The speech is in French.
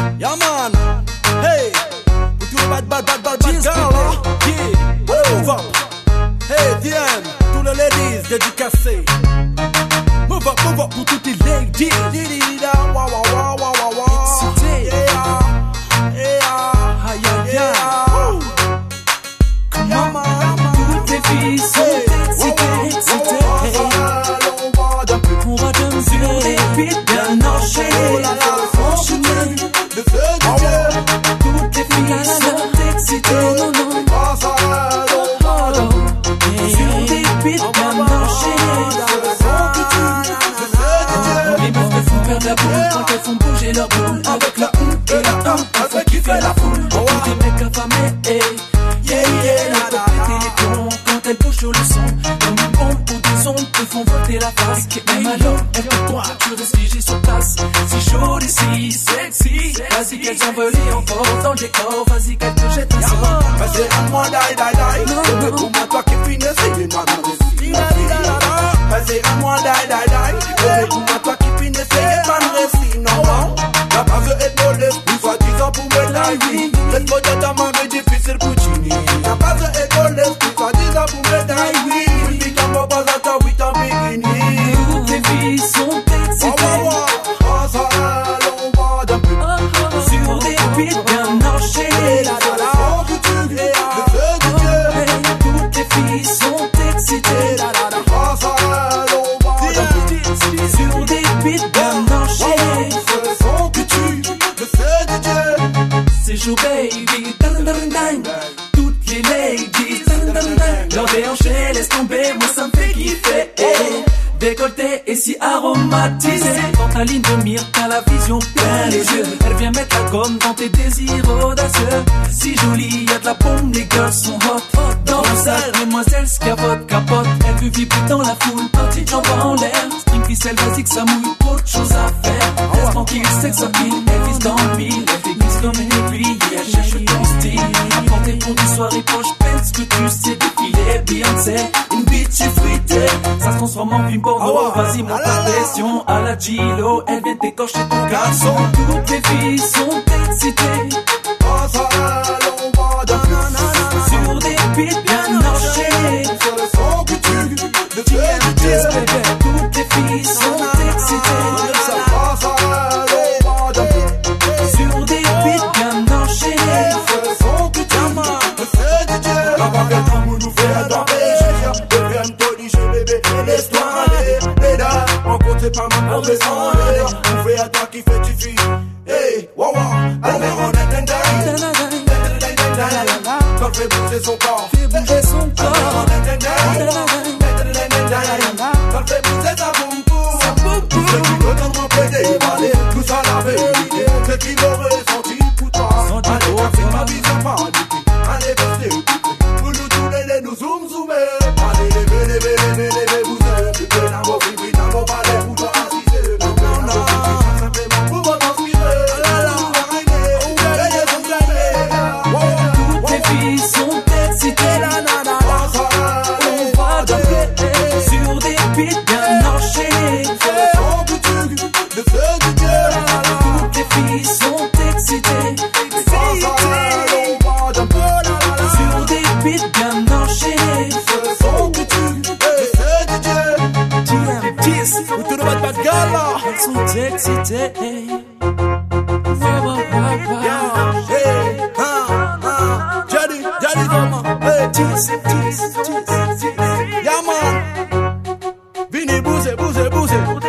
Yeah man, hey, put your bad girl, yeah, move up. Hey DM, tous les ladies dédicacées. Move up pour toutes les ladies. Didida, wa wa wa wa wa wa. Excité, yeah, come on, toutes les filles sont excitées. On va danser les beats bien enchaînés. le feu du Dieu. Toutes les filles sont excitées. Sur des beats bien enchaînés. Les meufs te font perdre la boule quand elles font bouger leur boule. Avec la houle et la houle, elles font kiffer la foule. Tous des mecs affamés, yeah, elles peuvent péter les plombs quand elles bougent sur le son. Comme une bombe ou des ondes te font voter la face. Même alors, elles te croient, tu restes figé sur place. Si chaud ici, sexy. Vas-y qu'elles envolent et encore dans le décor. Vas-y qu'elles te jettent un sort. Vas-y, rends-moi die. C'est pour moi toi qui finis, c'est une vas-y, rends-moi die. C'est pour moi toi qui finis, c'est pas de récit, non. La base est volée, plus soi-disant pour me die. Cette faute est à ma vie difficile pour Chini. La base est volée, plus soi-disant pour me die. Oui, puis quand on passe à ta 8 ans beginning. Toutes les filles sont excitées. Sur des beats bien enchaînés. Toutes les filles sont excitées. Sur des beats bien enchaînés. C'est chaud baby. Toutes les ladies. Leurs déhanchés laisse tomber. Moi ça me fait kiffer. Décolleté et si aromatisé. Dans ta ligne de mire, t'as la vision plein les yeux. Elle vient mettre la gomme dans tes désirs audacieux. Si jolie, y'a de la bombe, les girls sont hot. Dans la salle, mesdemoiselles scavotent, capote. Elle veut vibrer dans la foule, petite jambe en l'air. String ficelle, vas-y que ça mouille, trop de choses à faire. Reste tranquille, c'est que ça pile, elle vise dans le mille. Elle fait glisse comme une aiguille, elle cherche ton style. Apporter pour des soirées poche pleine, ce que tu sais défiler. Beyoncé, une bitch fruitée. Ça se transforme en film porno. Vas-y, monte ta pression à la Gilo. Elle vient t'écorcher ton garçon. Toutes les filles sont excitées. Sur des beats bien enchaînés. Toutes les filles sont excitées. Sur des beats bien enchaînés. Nous fait adorer. Deviens prodigieux bébé, laisse-toi aller. Léda, rencontrez pas ma pour descendre. Vous faites à toi qui fait du fil. Hey, wow, allez, on est quand fait bouger son corps. Quand fait bouger sa boum boum. Ceux qui veulent tellement plaider, allez, tout ça la vérité. Ceux qui l'auraient senti pour toi. Allez, café ma vie, c'est pas addiqué. Allez, restez. Pour nous tous les nous zoom zoomer. Allez, levez, vous êtes. Dynamo, dynamo, palais, pour toi assister. Simplement pour vous transpirer. Toutes les filles sont excitées. On va danser sur des beats bien enchaînés. Le feu du Dieu. Toutes les filles sont excitées. Sur des beats bien enchaînés. Ou tout le monde pas de gars là. Elles sont excitées. Johnny, maman. Yeah man. Vini bouger.